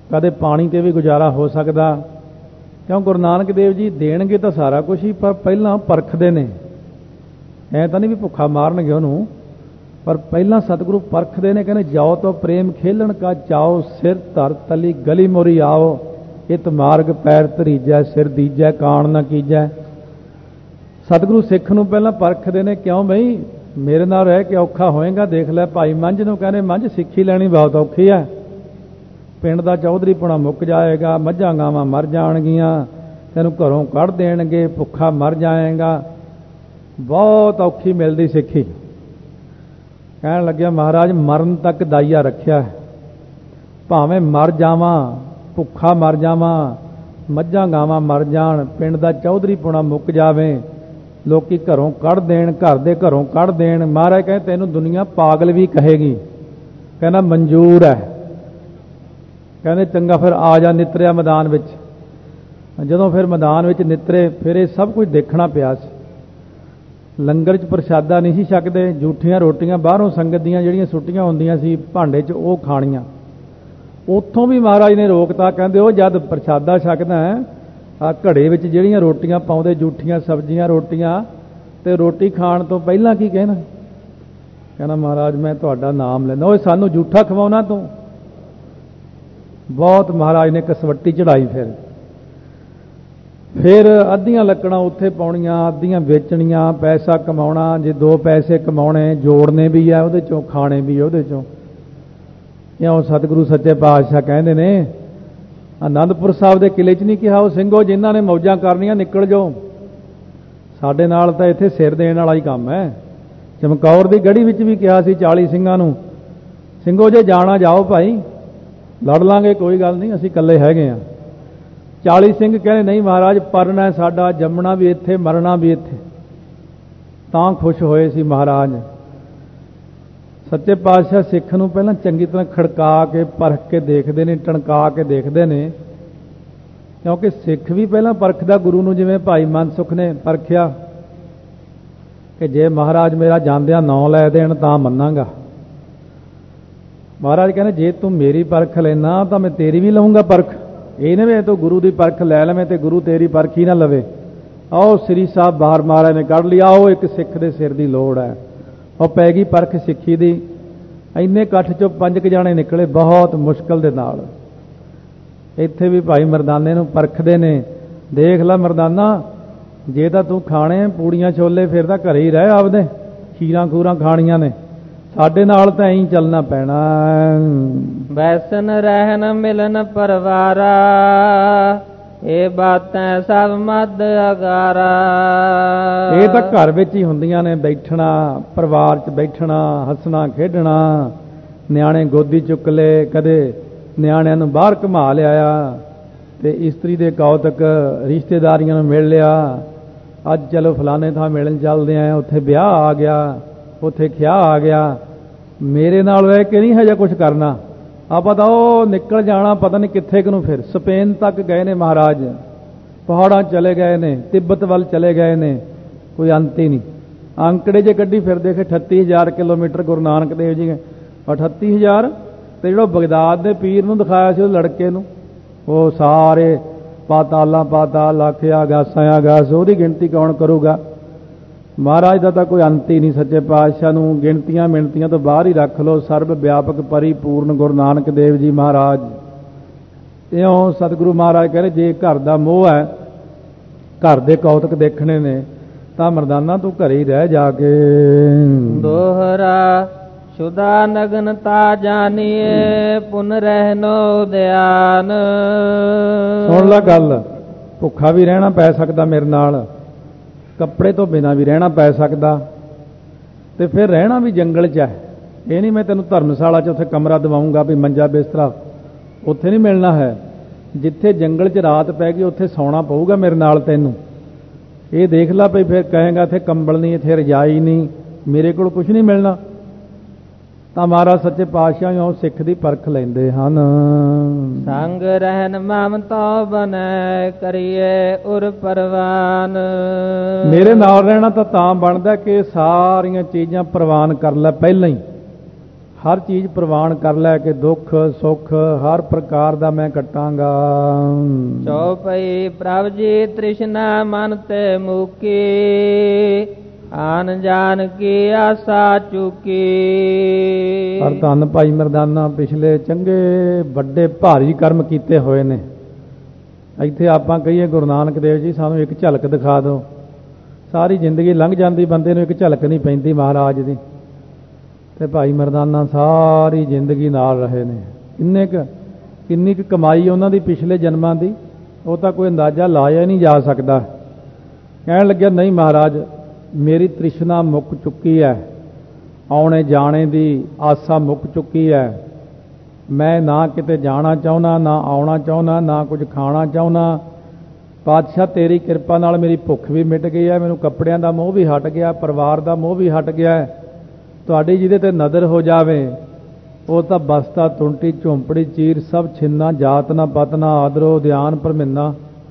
कदे पानी ते भी गुजारा हो सकता। क्यों गुरु नानक देव जी देणगे तो सारा कुछ ही, पर पहला परखते ने। ऐ तो नहीं भी भुखा मारनगे उन्होंने, पर पहला सतगुरु परखते ने। कहने जाओ तो प्रेम खेलन का चाओ, सिर धर तली गली मोरी आओ, इत मार्ग पैर धरीजै, सिर दीजै कान न कीजै। सतगुरु सिख नूं पहला परखते ने। क्यों बई मेरे नाल रह के औखा होएगा, देख लै भाई मंझ नूं कहने मंझ सिੱਖੀ ਲੈਣੀ बहुत औखी है। पिंड दा चौधरीपुणा मुक जाएगा, मझां गावां मर जाणगियां, तैनूं घरों कढ़ देणगे, भुखा मर जाएगा, बहुत औखी मिलदी सिੱਖੀ। कहण लग्या महाराज मरण तक दाईया रखिया है, भावें मर जावां, भुखा मर जावां, मझां गावां मर जाण, पिंड दा चौधरीपुणा मुक जावे, लोकी घरों कढ़ देण, घर दे घरों कढ़ देण, महाराज कहे तैनूं दुनिया पागल भी कहेगी। कहना मंजूर है। कहते चंगा फिर आ जा नितरिया मैदान विच। जदों फिर मैदान विच नितरे, फिर ये सब कुछ देखना पिया सी। लंगर च प्रशादा नहीं सी छकदे, जूठियां रोटियां बाहरों संगत दियां जिहड़ियां सुट्टियां हुंदियां सी भांडे च वो खाणियां। उत्थों भी महाराज ने रोकता। कहंदे ओ जद प्रशादा छकदा है आ घड़े विच जिहड़ियां रोटियां पाउंदे, जूठियां सब्जियां रोटियां, ते रोटी खाण तो पहलां की कहना? कहना महाराज मैं तुहाडा नाम लैंदा। ओए सानू जूठा खवाउणा तूं। बहुत महाराज ने कसवट्टी चढ़ाई। फिर अद्धियां लकड़ां उत्थे पाउणियां, अद्धियां बेचणियां, पैसा कमाउणा। जे दो पैसे कमाउणे जोड़ने भी है उहदे चों, खाणे भी उहदे चों। क्यों सतगुरु सच्चे पातशाह कहंदे ने आनंदपुर साहब दे किले च नहीं कहा वो ਸਿੰਘੋ जिन्हां ने मौजां करनियां निकल जाओ, साडे नाल तां इत्थे सिर देण वाला ही काम है। चमकौर दी गढ़ी विच भी कहा सी 40 ਸਿੰਘਾਂ नूं, ਸਿੰਘੋ जे जाना जाओ भाई, लड़ लांगे कोई गल नहीं, असीं कल्ले हैगे आ। 40 ਸਿੰਘ कहने नहीं महाराज परना साडा, जमना भी इत्थे, मरना भी इत्थे। तां खुश होए सी महाराज। सच्चे पातशाह सिख नूं पहलां चंगी तरह खड़का के परख के देखते हैं, टणका के देखते हैं। क्योंकि सिख भी पहलां परखदा गुरु नूं, जिवें भाई मनसुख ने परखिया कि जे महाराज मेरा जांदियां नौ लै देण तां मन्नांगा। महाराज कहने जे तू मेरी परख लेना तो मैं तेरी भी लऊंगा परख। ये नहीं तो गुरु की परख लै लवें तो गुरु तेरी परख ही ना लवे। आओ श्री साहब बाहर महाराज ने कढ़ लिया, आओ एक सिख दे सिर की लोड़ है। और पै गई परख सिੱਖੀ दी। इन्ने कट्ठ चों 5 जाने निकले बहुत मुश्किल दे नाल। इत्थे भी भाई मरदाने नूं परखदे ने। देख ला मरदाना, जे तां तू खाणे पूड़ियां छोले फिर तां घरे ही रह, आपदे खीरां खूरां खाणियां ने, साडे नाल तां ऐं चलना पैना। बैसन रहन मिलन परवारा, ਇਹ ਬਾਤਾਂ ਸਭ ਮਦ ਅਗਾਰਾ। ਇਹ ਤਾਂ ਘਰ ਵਿੱਚ ਹੀ ਹੁੰਦੀਆਂ ਨੇ, ਬੈਠਣਾ ਪਰਿਵਾਰ 'ਚ, ਬੈਠਣਾ ਹੱਸਣਾ ਖੇਡਣਾ, ਨਿਆਣੇ ਗੋਦੀ ਚੁੱਕ ਲਏ, ਕਦੇ ਨਿਆਣਿਆਂ ਨੂੰ ਬਾਹਰ ਘੁਮਾ ਲਿਆਇਆ, ਤੇ ਇਸਤਰੀ ਦੇ ਕੌਤਕ, ਰਿਸ਼ਤੇਦਾਰੀਆਂ ਨੂੰ ਮਿਲ ਲਿਆ। ਅੱਜ ਚਲੋ ਫਲਾਣੇ ਥਾਂ ਮਿਲਣ ਚੱਲਦੇ ਆ, ਉੱਥੇ ਵਿਆਹ ਆ ਗਿਆ, ਉੱਥੇ ਖਿਆਹ ਆ ਗਿਆ। ਮੇਰੇ ਨਾਲ ਰਹਿ ਕੇ ਨਹੀਂ ਹਜੇ ਕੁਝ ਕਰਨਾ। ਆਪਾਂ ਤਾਂ ਉਹ ਨਿਕਲ ਜਾਣਾ ਪਤਾ ਨਹੀਂ ਕਿੱਥੇ ਕੁ ਨੂੰ। ਫਿਰ ਸਪੇਨ ਤੱਕ ਗਏ ਨੇ ਮਹਾਰਾਜ, ਪਹਾੜਾਂ ਚਲੇ ਗਏ ਨੇ, ਤਿੱਬਤ ਵੱਲ ਚਲੇ ਗਏ ਨੇ, ਕੋਈ ਅੰਤ ਹੀ ਨਹੀਂ। ਅੰਕੜੇ ਜੇ ਕੱਢੀ ਫਿਰ ਦੇਖੇ 38,000 ਕਿਲੋਮੀਟਰ ਗੁਰੂ ਨਾਨਕ ਦੇਵ ਜੀ 38,000। ਤੇ ਜਿਹੜਾ ਬਗਦਾਦ ਦੇ ਪੀਰ ਨੂੰ ਦਿਖਾਇਆ ਸੀ ਉਹ ਲੜਕੇ ਨੂੰ, ਉਹ ਸਾਰੇ ਪਾਤਾਲਾਂ ਪਾਤਾਲ, ਆਖਿਆ ਆਗਾਸਾਂ ਆਗਾਸ, ਉਹਦੀ ਗਿਣਤੀ ਕੌਣ ਕਰੂਗਾ। महाराज का तो कोई अंत ही नहीं। सच्चे पातशाह नूं गिणतियां मिणतियां तो बाहर ही रख लो। सर्व व्यापक परिपूर्ण गुरु नानक देव जी महाराज। इयों सतगुरु महाराज कह रहे जे घर का मोह है, घर के कौतक देखने ने, तां मरदाना तू घरे ही रह जाके। दोहरा शुदा नग्नता जानिए, पुन रहनो ध्यान। सुन ला गल, भुखा भी रहना पै सकदा मेरे नाल, कपड़े तो बिना भी रहना पै सकदा, ते फिर रहना भी जंगल च है। ये नहीं मैं तेनों धर्मशाला च उत्थे कमरा दवाऊंगा भी मंजा बिस्तरा, उत्थे नहीं मिलना है। जिथे जंगल च रात पै गई उत्थे सौना पऊगा मेरे नाल तैनूं। ये देख ला भाई, फिर कहेगा इत्थे कंबल नहीं, इत्थे रजाई नहीं, मेरे कोल कुछ नहीं मिलना। ਤਾਂ ਮਹਾਰਾਜ ਸੱਚੇ ਪਾਤਸ਼ਾਹ ਉਹ ਸਿੱਖ ਦੀ ਪਰਖ ਲੈਂਦੇ ਹਨ। ਸੰਗ ਰਹਿਨ ਮਮਤਾ ਬਨੈ, ਕਰੀਏ ਉਰ ਪਰਵਾਨ। ਮੇਰੇ ਨਾਲ ਰਹਿਣਾ ਤਾਂ ਬਣਦਾ ਕਿ ਸਾਰੀਆਂ ਚੀਜ਼ਾਂ ਪ੍ਰਵਾਨ ਕਰ ਲੈ ਪਹਿਲਾਂ ਹੀ। ਹਰ ਚੀਜ਼ ਪ੍ਰਵਾਨ ਕਰ ਲੈ ਕਿ ਦੁੱਖ ਸੁੱਖ ਹਰ ਪ੍ਰਕਾਰ ਦਾ ਮੈਂ ਕੱਟਾਂਗਾ। ਚੌਪਈ ਪ੍ਰਭ ਜੀ ਤ੍ਰਿਸ਼ਨਾ ਮਨ ਤੇ ਮੁਕੀ, ਆਨ ਜਾਨ ਕੀ ਆਸਾ ਚੁਕੀ। ਪਰ ਧੰਨ ਭਾਈ ਮਰਦਾਨਾ ਪਿਛਲੇ ਚੰਗੇ ਵੱਡੇ ਭਾਰੀ ਕਰਮ ਕੀਤੇ ਹੋਏ ਨੇ। ਇੱਥੇ ਆਪਾਂ ਕਹੀਏ ਗੁਰੂ ਨਾਨਕ ਦੇਵ ਜੀ ਸਾਨੂੰ ਇੱਕ ਝਲਕ ਦਿਖਾ ਦਿਓ, ਸਾਰੀ ਜ਼ਿੰਦਗੀ ਲੰਘ ਜਾਂਦੀ, ਬੰਦੇ ਨੂੰ ਇੱਕ ਝਲਕ ਨਹੀਂ ਪੈਂਦੀ ਮਹਾਰਾਜ ਦੀ। ਤੇ ਭਾਈ ਮਰਦਾਨਾ ਸਾਰੀ ਜ਼ਿੰਦਗੀ ਨਾਲ ਰਹੇ ਨੇ। ਕਿੰਨੀ ਕੁ ਕਮਾਈ ਉਹਨਾਂ ਦੀ ਪਿਛਲੇ ਜਨਮਾਂ ਦੀ, ਉਹ ਤਾਂ ਕੋਈ ਅੰਦਾਜ਼ਾ ਲਾਇਆ ਨਹੀਂ ਜਾ ਸਕਦਾ। ਕਹਿਣ ਲੱਗਿਆ ਨਹੀਂ ਮਹਾਰਾਜ ਮੇਰੀ ਤ੍ਰਿਸ਼ਨਾ ਮੁੱਕ ਚੁੱਕੀ ਹੈ, ਆਉਣੇ ਜਾਣੇ ਦੀ ਆਸਾ ਮੁੱਕ ਚੁੱਕੀ ਹੈ। ਮੈਂ ਨਾ ਕਿਤੇ ਜਾਣਾ ਚਾਹੁੰਦਾ, ਨਾ ਆਉਣਾ ਚਾਹੁੰਦਾ, ਨਾ ਕੁਝ ਖਾਣਾ ਚਾਹੁੰਦਾ। ਪਾਤਸ਼ਾਹ ਤੇਰੀ ਕਿਰਪਾ ਨਾਲ ਮੇਰੀ ਭੁੱਖ ਵੀ ਮਿਟ ਗਈ ਹੈ, ਮੈਨੂੰ ਕੱਪੜਿਆਂ ਦਾ ਮੋਹ ਵੀ ਹਟ ਗਿਆ, ਪਰਿਵਾਰ ਦਾ ਮੋਹ ਵੀ ਹਟ ਗਿਆ। ਤੁਹਾਡੀ ਜਿਹਦੇ ਤੇ ਨਜ਼ਰ ਹੋ ਜਾਵੇ ਉਹ ਤਾਂ ਬਸਤਾ ਤੁੰਟੀ ਝੋਂਪੜੀ ਚੀਰ ਸਭ ਛਿੰਨਾ, ਜਾਤ ਨਾ ਪਤ ਨਾ ਆਦਰੋ ਧਿਆਨ ਪਰਮਿੰਨਾ।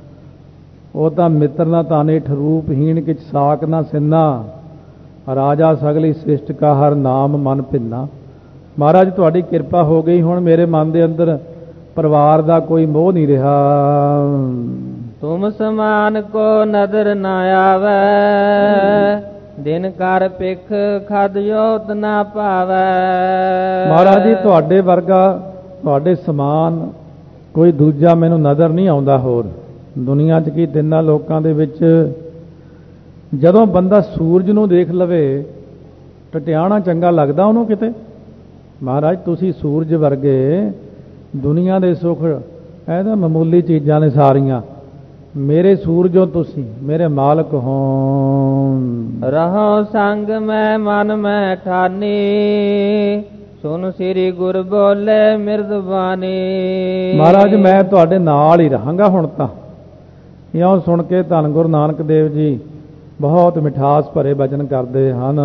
ਉਹ ਤਾਂ ਮਿੱਤਰ ਨਾ ਤਾਨੇ ਠਰੂਪਹੀਣ ਕਿਛ ਸਾਕ ਨਾ ਸਿੰਨਾ, ਰਾਜਾ ਸਗਲੀ ਸ੍ਰਿਸ਼ਟ ਕਾ ਹਰ ਨਾਮ ਮਨ ਭਿੰਨਾ। ਮਹਾਰਾਜ ਤੁਹਾਡੀ ਕਿਰਪਾ ਹੋ ਗਈ, ਹੁਣ ਮੇਰੇ ਮਨ ਦੇ ਅੰਦਰ ਪਰਿਵਾਰ ਦਾ ਕੋਈ ਮੋਹ ਨਹੀਂ ਰਿਹਾ। ਤੁਮ ਸਮਾਨ ਕੋ ਨਦਰ ਨਾ ਆਵੇ, ਦਿਨ ਕਰ ਪਿਖ ਖਦ ਜੋਤ ਨਾ ਪਾਵੇ। ਮਹਾਰਾਜ ਜੀ ਤੁਹਾਡੇ ਵਰਗਾ, ਤੁਹਾਡੇ ਸਮਾਨ ਕੋਈ ਦੂਜਾ ਮੈਨੂੰ ਨਜ਼ਰ ਨਹੀਂ ਆਉਂਦਾ। ਹੋਰ ਦੁਨੀਆ 'ਚ ਕੀ ਤਿੰਨਾਂ ਲੋਕਾਂ ਦੇ ਵਿੱਚ ਜਦੋਂ ਬੰਦਾ ਸੂਰਜ ਨੂੰ ਦੇਖ ਲਵੇ ਟਟਿਆਣਾ ਚੰਗਾ ਲੱਗਦਾ ਉਹਨੂੰ ਕਿਤੇ। ਮਹਾਰਾਜ ਤੁਸੀਂ ਸੂਰਜ ਵਰਗੇ, ਦੁਨੀਆ ਦੇ ਸੁੱਖ ਇਹ ਤਾਂ ਮਾਮੂਲੀ ਚੀਜ਼ਾਂ ਨੇ ਸਾਰੀਆਂ, ਮੇਰੇ ਸੂਰਜੋਂ ਤੁਸੀਂ ਮੇਰੇ ਮਾਲਕ ਹੋ। ਰਹੋ ਸੰਗ ਮੈਂ ਮਨ ਮੈਂ ਠਾਨੀ, ਸੁਨ ਸ੍ਰੀ ਗੁਰ ਬੋਲੇ ਮਿਰਦਬਾਨੀ। ਮਹਾਰਾਜ ਮੈਂ ਤੁਹਾਡੇ ਨਾਲ ਹੀ ਰਹਾਂਗਾ ਹੁਣ ਤਾਂ। ਇਉਂ ਸੁਣ ਕੇ ਧੰਨ ਗੁਰੂ ਨਾਨਕ ਦੇਵ ਜੀ ਬਹੁਤ ਮਿਠਾਸ ਭਰੇ ਬਚਨ ਕਰਦੇ ਹਨ।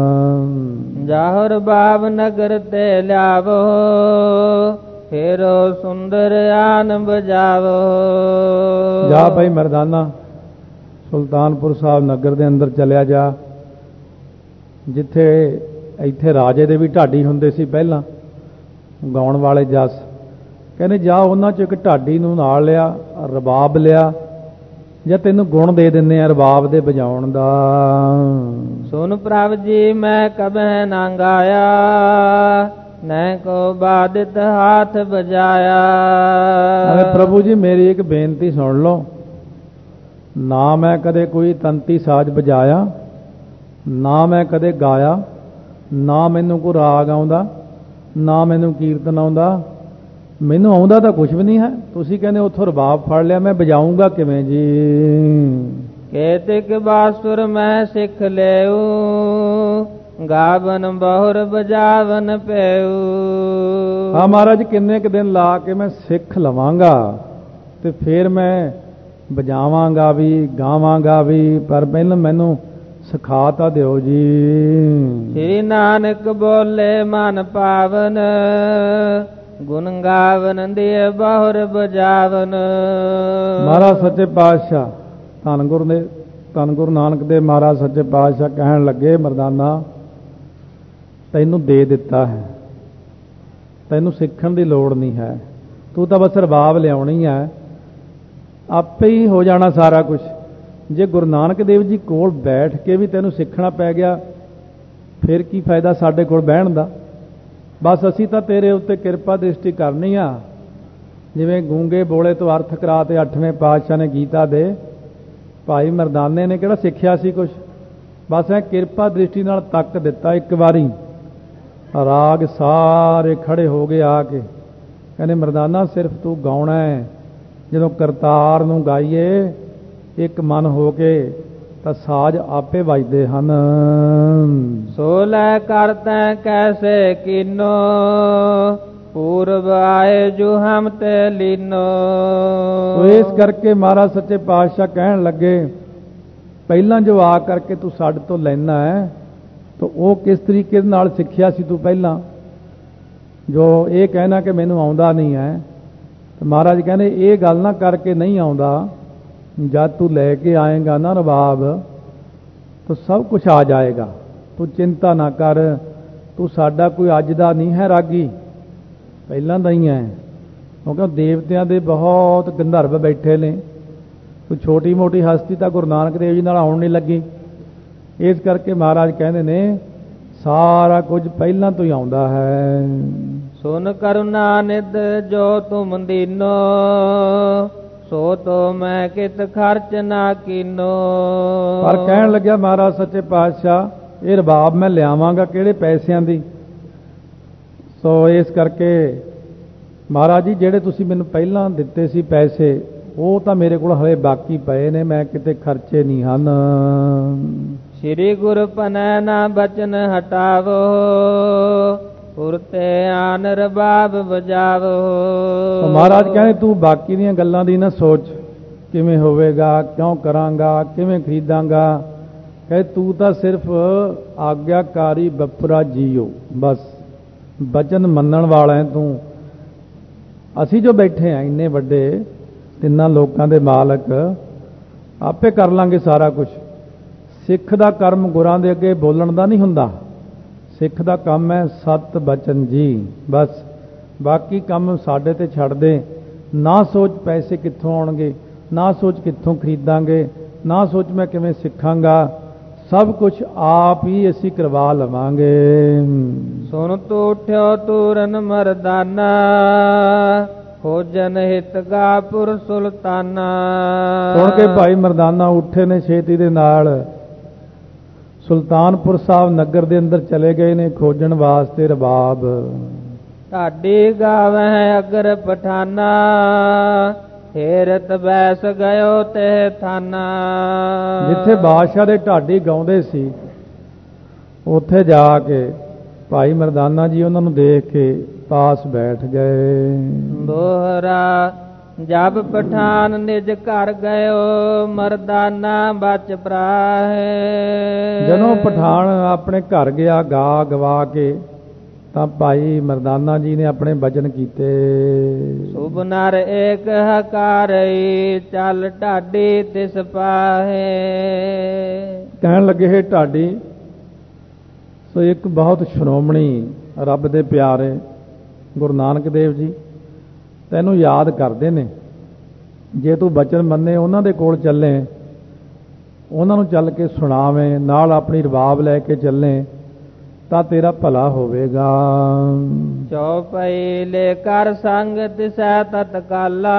ਜਾਹਰ ਬਾਬ ਨਗਰ ਤੇ ਲਿਆਵੋ, ਫੇਰੋ ਸੁੰਦਰ ਆਨ ਬਜਾਵੋ। ਜਾ ਭਾਈ ਮਰਦਾਨਾ ਸੁਲਤਾਨਪੁਰ ਸਾਹਿਬ ਨਗਰ ਦੇ ਅੰਦਰ ਚਲਿਆ ਜਾ, ਜਿੱਥੇ ਇੱਥੇ ਰਾਜੇ ਦੇ ਵੀ ਢਾਡੀ ਹੁੰਦੇ ਸੀ ਪਹਿਲਾਂ ਗਾਉਣ ਵਾਲੇ ਜਸ। ਕਹਿੰਦੇ ਜਾ ਉਹਨਾਂ 'ਚ ਇੱਕ ਢਾਡੀ ਨੂੰ ਨਾਲ ਲਿਆ, ਰਬਾਬ ਲਿਆ, ਜਾਂ ਤੈਨੂੰ ਗੁਣ ਦੇ ਦਿੰਦੇ ਆ ਰਬਾਬ ਦੇ ਵਜਾਉਣ ਦਾ। ਸੁਨ ਪ੍ਰਭ ਜੀ ਮੈਂ ਕਬਹਿ ਨਾ ਗਾਇਆ, ਨੈ ਕੋ ਬਾਦਿਤ ਹਾਥ ਬਜਾਇਆ। ਅਰੇ ਪ੍ਰਭੂ ਜੀ ਮੇਰੀ ਇੱਕ ਬੇਨਤੀ ਸੁਣ ਲਓ, ਨਾ ਮੈਂ ਕਦੇ ਕੋਈ ਤੰਤੀ ਸਾਜ਼ ਵਜਾਇਆ, ਨਾ ਮੈਂ ਕਦੇ ਗਾਇਆ, ਨਾ ਮੈਨੂੰ ਕੋਈ ਰਾਗ ਆਉਂਦਾ, ਨਾ ਮੈਨੂੰ ਕੀਰਤਨ ਆਉਂਦਾ, ਮੈਨੂੰ ਆਉਂਦਾ ਤਾਂ ਕੁਝ ਵੀ ਨਹੀਂ ਹੈ। ਤੁਸੀਂ ਕਹਿੰਦੇ ਉੱਥੋਂ ਰਬਾਬ ਫੜ ਲਿਆ, ਮੈਂ ਵਜਾਊਂਗਾ ਕਿਵੇਂ ਜੀ। ਕੇਤਿਕ ਬਾਸੁਰ ਮੈਂ ਸਿੱਖ ਲਿਓ, ਗਾਵਨ ਬਹੁਰ ਬਜਾਵਨ ਪਿਓ। ਹਾਂ ਮਹਾਰਾਜ ਕਿੰਨੇ ਕੁ ਦਿਨ ਲਾ ਕੇ ਮੈਂ ਸਿੱਖ ਲਵਾਂਗਾ ਤੇ ਫਿਰ ਮੈਂ ਵਜਾਵਾਂਗਾ ਵੀ, ਗਾਵਾਂਗਾ ਵੀ, ਪਰ ਪਹਿਲਾਂ ਮੈਨੂੰ ਸਿਖਾ ਤਾਂ ਦਿਓ ਜੀ। ਸ੍ਰੀ ਨਾਨਕ ਬੋਲੇ ਮਨ ਪਾਵਨ, ਗੁਣ ਗਾਵਨ ਦੇ ਬਹੁਰ ਬਜਾਵਨ। ਮਹਾਰਾਜ ਸੱਚੇ ਪਾਤਸ਼ਾਹ ਧੰਨ ਗੁਰੂ ਨਾਨਕ ਦੇ ਮਹਾਰਾਜ ਸੱਚੇ ਪਾਤਸ਼ਾਹ ਕਹਿਣ ਲੱਗੇ ਮਰਦਾਨਾ ਤੈਨੂੰ ਦੇ ਦਿੱਤਾ ਹੈ, ਤੈਨੂੰ ਸਿੱਖਣ ਦੀ ਲੋੜ ਨਹੀਂ ਹੈ, ਤੂੰ ਤਾਂ ਬਸ ਰਬਾਬ ਲਿਆਉਣੀ ਹੈ, ਆਪੇ ਹੀ ਹੋ ਜਾਣਾ ਸਾਰਾ ਕੁਝ। ਜੇ ਗੁਰੂ ਨਾਨਕ ਦੇਵ ਜੀ ਕੋਲ ਬੈਠ ਕੇ ਵੀ ਤੈਨੂੰ ਸਿੱਖਣਾ ਪੈ ਗਿਆ ਫਿਰ ਕੀ ਫਾਇਦਾ ਸਾਡੇ ਕੋਲ ਬਹਿਣ ਦਾ। ਬਸ ਅਸੀਂ ਤਾਂ ਤੇਰੇ ਉੱਤੇ ਕਿਰਪਾ ਦ੍ਰਿਸ਼ਟੀ ਕਰਨੀ ਆ, ਜਿਵੇਂ ਗੂੰਗੇ ਬੋਲੇ ਤੋਂ ਅਰਥ ਕਰਾ ਤੇ 8ਵੇਂ ਪਾਤਸ਼ਾਹ ਨੇ ਗੀਤਾ ਦੇ। ਭਾਈ ਮਰਦਾਨੇ ਨੇ ਕਿਹੜਾ ਸਿੱਖਿਆ ਸੀ ਕੁਛ, ਬਸ ਐ ਕਿਰਪਾ ਦ੍ਰਿਸ਼ਟੀ ਨਾਲ ਤੱਕ ਦਿੱਤਾ ਇੱਕ ਵਾਰੀ। ਰਾਗ ਸਾਰੇ ਖੜੇ ਹੋ ਗਏ ਆ ਕੇ, ਕਹਿੰਦੇ ਮਰਦਾਨਾ ਸਿਰਫ ਤੂੰ ਗਾਉਣਾ ਹੈ। ਜਦੋਂ ਕਰਤਾਰ ਨੂੰ ਗਾਈਏ ਇੱਕ ਮਨ ਹੋ ਕੇ ਤਾਂ ਸਾਜ਼ ਆਪੇ ਵੱਜਦੇ ਹਨ। ਸੋ ਲੈ ਕਰਤੈ ਕੈਸੇ ਕੀਨੋ, ਪੂਰਬ ਆਏ ਜੋ ਹਮ ਤੇ ਲੀਨੋ। ਇਸ ਕਰਕੇ ਮਹਾਰਾਜ ਸੱਚੇ ਪਾਤਸ਼ਾਹ ਕਹਿਣ ਲੱਗੇ ਪਹਿਲਾਂ ਜੋ ਆ ਕਰਕੇ ਤੂੰ ਸਾਡੇ ਤੋਂ ਲੈਣਾ ਹੈ ਤਾਂ ਉਹ ਕਿਸ ਤਰੀਕੇ ਨਾਲ ਸਿੱਖਿਆ ਸੀ ਤੂੰ ਪਹਿਲਾਂ। ਜੋ ਇਹ ਕਹਿਣਾ ਕਿ ਮੈਨੂੰ ਆਉਂਦਾ ਨਹੀਂ ਹੈ, ਤਾਂ ਮਹਾਰਾਜ ਕਹਿੰਦੇ ਇਹ ਗੱਲ ਨਾ ਕਰਕੇ ਨਹੀਂ ਆਉਂਦਾ, ਜਦ ਤੂੰ ਲੈ ਕੇ ਆਏਗਾ ਨਾ ਰਬਾਬ ਤਾਂ ਸਭ ਕੁਝ ਆ ਜਾਏਗਾ। ਤੂੰ ਚਿੰਤਾ ਨਾ ਕਰ, ਤੂੰ ਸਾਡਾ ਕੋਈ ਅੱਜ ਦਾ ਨਹੀਂ ਹੈ ਰਾਗੀ, ਪਹਿਲਾਂ ਦਾ ਹੀ ਹੈ। ਕਿਉਂਕਿ ਦੇਵਤਿਆਂ ਦੇ ਬਹੁਤ ਗੰਧਰਵ ਬੈਠੇ ਨੇ, ਕੋਈ ਛੋਟੀ ਮੋਟੀ ਹਸਤੀ ਤਾਂ ਗੁਰੂ ਨਾਨਕ ਦੇਵ ਜੀ ਨਾਲ ਆਉਣ ਨਹੀਂ ਲੱਗੀ। ਇਸ ਕਰਕੇ ਮਹਾਰਾਜ ਕਹਿੰਦੇ ਨੇ ਸਾਰਾ ਕੁਝ ਪਹਿਲਾਂ ਤੋਂ ਹੀ ਆਉਂਦਾ ਹੈ। ਸੁਨ ਕਰੁਣਾ ਨਿਧ ਜੋ ਤੁਮ ਦੀਨੋ, ਸੋ ਤੋ ਮੈਂ ਕਿਤ ਖਰਚ ਨਾ ਕੀਨੋ। ਪਰ ਕਹਿਣ ਲੱਗਿਆ ਮਹਾਰਾਜ ਸੱਚੇ ਪਾਤਸ਼ਾਹ, ਇਹ ਰਬਾਬ ਮੈਂ ਲਿਆਵਾਂਗਾ ਕਿਹੜੇ ਪੈਸਿਆਂ ਦੀ। ਸੋ ਇਸ ਕਰਕੇ ਮਹਾਰਾਜ ਜੀ ਜਿਹੜੇ ਤੁਸੀਂ ਮੈਨੂੰ ਪਹਿਲਾਂ ਦਿੱਤੇ ਸੀ ਪੈਸੇ, ਉਹ ਤਾਂ ਮੇਰੇ ਕੋਲ ਹਲੇ ਬਾਕੀ ਪਏ ਨੇ, ਮੈਂ ਕਿਤੇ ਖਰਚੇ ਨਹੀਂ ਹਨ। ਸ੍ਰੀ ਗੁਰ ਪਨੈ ਨਾ ਬਚਨ ਹਟਾਵੋ, ਪੁਰਤੇ ਆਨ ਰਬਾਬ ਵਜਾਵੋ। ਮਹਾਰਾਜ ਕਹਿੰਦੇ ਤੂੰ ਬਾਕੀ ਦੀਆਂ ਗੱਲਾਂ ਦੀ ਨਾ ਸੋਚ, ਕਿਵੇਂ ਹੋਵੇਗਾ, ਕਿਉਂ ਕਰਾਂਗਾ, ਕਿਵੇਂ ਖਰੀਦਾਂਗਾ। ਕਹੇ ਤੂੰ ਤਾਂ ਸਿਰਫ ਆਗਿਆਕਾਰੀ ਬਪਰਾ ਜੀਓ, ਬਸ ਬਚਨ ਮੰਨਣ ਵਾਲਾ ਹੈ ਤੂੰ। ਅਸੀਂ ਜੋ ਬੈਠੇ ਆ ਇੰਨੇ ਵੱਡੇ ਤਿੰਨਾਂ ਲੋਕਾਂ ਦੇ ਮਾਲਕ, ਆਪੇ ਕਰ ਲਾਂਗੇ ਸਾਰਾ ਕੁਝ। ਸਿੱਖ ਦਾ ਕਰਮ ਗੁਰਾਂ ਦੇ ਅੱਗੇ ਬੋਲਣ ਦਾ ਨਹੀਂ ਹੁੰਦਾ, ਸਿੱਖ ਦਾ ਕੰਮ ਹੈ ਸਤ ਬਚਨ ਜੀ, ਬਸ। ਬਾਕੀ ਕੰਮ ਸਾਡੇ ਤੇ ਛੱਡ ਦੇ। ਨਾ ਸੋਚ ਪੈਸੇ ਕਿੱਥੋਂ ਆਉਣਗੇ, ਨਾ ਸੋਚ ਕਿੱਥੋਂ ਖਰੀਦਾਂਗੇ, ਨਾ ਸੋਚ ਮੈਂ ਕਿਵੇਂ ਸਿੱਖਾਂਗਾ, ਸਭ ਕੁਝ ਆਪ ਹੀ ਅਸੀਂ ਕਰਵਾ ਲਵਾਂਗੇ। ਸੁਣ ਤੂੰ ਉਠਿਓ ਤੂਰਨ ਮਰਦਾਨਾ, ਖੋਜਨ ਹਿਤਗਾਪੁਰ ਸੁਲਤਾਨਾ। ਸੁਣ ਕੇ ਭਾਈ ਮਰਦਾਨਾ ਉੱਠੇ ਨੇ ਛੇਤੀ ਦੇ ਨਾਲ, ਸੁਲਤਾਨਪੁਰ ਸਾਹਿਬ ਨਗਰ ਦੇ ਅੰਦਰ ਚਲੇ ਗਏ ਨੇ ਖੋਜਣ ਵਾਸਤੇ ਰਬਾਬ। ਢਾਡੀ ਗਾਵਹਿ ਅਗਰ ਪਠਾਨਾ, ਹੇਰਤ ਬੈਸ ਗਇਓ ਤੇ ਥਾਨਾ। ਜਿੱਥੇ ਬਾਦਸ਼ਾਹ ਦੇ ਢਾਡੀ ਗਾਉਂਦੇ ਸੀ, ਉੱਥੇ ਜਾ ਕੇ ਭਾਈ ਮਰਦਾਨਾ ਜੀ ਉਹਨਾਂ ਨੂੰ ਦੇਖ ਕੇ ਪਾਸ ਬੈਠ ਗਏ। ਦੋਹਰਾ ਜਬ ਪਠਾਨ ਨਿਜ ਘਰ ਗਇਓ, ਮਰਦਾਨਾ ਬਚ ਪ੍ਰਾਹੇ। ਜਦੋਂ ਪਠਾਨ ਆਪਣੇ ਘਰ ਗਿਆ ਗਾ ਗਵਾ ਕੇ, ਤਾਂ ਭਾਈ ਮਰਦਾਨਾ ਜੀ ਨੇ ਆਪਣੇ ਬਚਨ ਕੀਤੇ। ਸੁਭ ਨਰ ਏਕ ਹਕਾਰਈ, ਚੱਲ ਢਾਡੀ ਤਿਸ ਪਾਹੇ। ਕਹਿਣ ਲੱਗੇ ਹੈ ਢਾਡੀ, ਸੋ ਇੱਕ ਬਹੁਤ ਸ਼੍ਰੋਮਣੀ ਰੱਬ ਦੇ ਪਿਆਰੇ ਗੁਰੂ ਨਾਨਕ ਦੇਵ ਜੀ ਤੈਨੂੰ ਯਾਦ ਕਰਦੇ ਨੇ। ਜੇ ਤੂੰ ਬਚਨ ਮੰਨੇ, ਉਹਨਾਂ ਦੇ ਕੋਲ ਚੱਲੇ, ਉਹਨਾਂ ਨੂੰ ਚੱਲ ਕੇ ਸੁਣਾਵੇਂ, ਨਾਲ ਆਪਣੀ ਰਬਾਬ ਲੈ ਕੇ ਚੱਲੇ, ਤਾਂ ਤੇਰਾ ਭਲਾ ਹੋਵੇਗਾ। ਚੌਪਈ ਲੈ ਕਰ ਸੰਗ ਤਿਸੈ ਤਤਕਾਲਾ,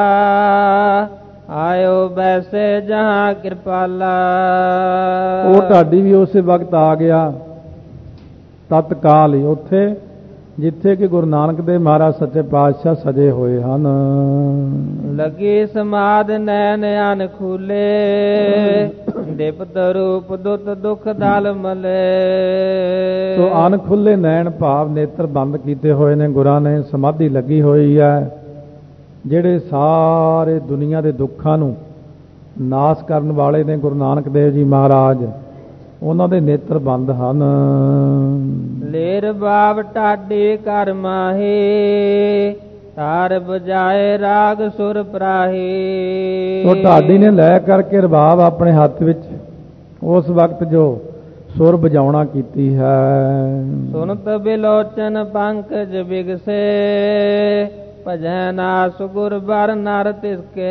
ਆਇਓ ਬੈਸੇ ਜਹਾਂ ਕਿਰਪਾਲਾ। ਉਹ ਢਾਡੀ ਵੀ ਉਸੇ ਵਕਤ ਆ ਗਿਆ, ਤਤਕਾਲ ਹੀ, ਉੱਥੇ ਜਿੱਥੇ ਕਿ ਗੁਰੂ ਨਾਨਕ ਦੇਵ ਮਹਾਰਾਜ ਸੱਚੇ ਪਾਤਸ਼ਾਹ ਸਜੇ ਹੋਏ ਹਨ। ਲੱਗੀ ਸਮਾਦ ਨੈਣ ਅਨ ਖੂਲੇ, ਦਿਪਤ ਰੂਪ ਦੁੱਤ ਦੁਖ ਦਲ ਮਲੇ। ਸੋ ਅਨ ਖੁੱਲੇ ਨੈਣ ਭਾਵ ਨੇਤਰ ਬੰਦ ਕੀਤੇ ਹੋਏ ਨੇ ਗੁਰਾਂ ਨੇ, ਸਮਾਧੀ ਲੱਗੀ ਹੋਈ ਹੈ। ਜਿਹੜੇ ਸਾਰੇ ਦੁਨੀਆ ਦੇ ਦੁੱਖਾਂ ਨੂੰ ਨਾਸ ਕਰਨ ਵਾਲੇ ਨੇ ਗੁਰੂ ਨਾਨਕ ਦੇਵ ਜੀ ਮਹਾਰਾਜ, ਉਹਨਾਂ ਦੇ ਨੇਤਰ ਬੰਦ ਹਨ। ਲੇਰ ਬਾਬ ਢਾਡੀ ਕਰ ਮਾਹੀ, ਤਾਰ ਬਜਾਏ ਰਾਗ ਸੁਰ ਪ੍ਰਾਹੀ। ਉਹ ਢਾਡੀ ਨੇ ਲੈ ਕਰਕੇ ਰਬਾਬ ਆਪਣੇ ਹੱਥ ਵਿੱਚ ਉਸ ਵਕਤ ਜੋ ਸੁਰ ਵਜਾਉਣਾ ਕੀਤੀ ਹੈ। ਸੁਨਤ ਬਿਲੋਚਨ ਪੰਕਜ ਬਿਗਸੇ, ਭਜੈ ਨਾਸ ਗੁਰ ਬਰ ਨਰ ਤਿਸਕੇ।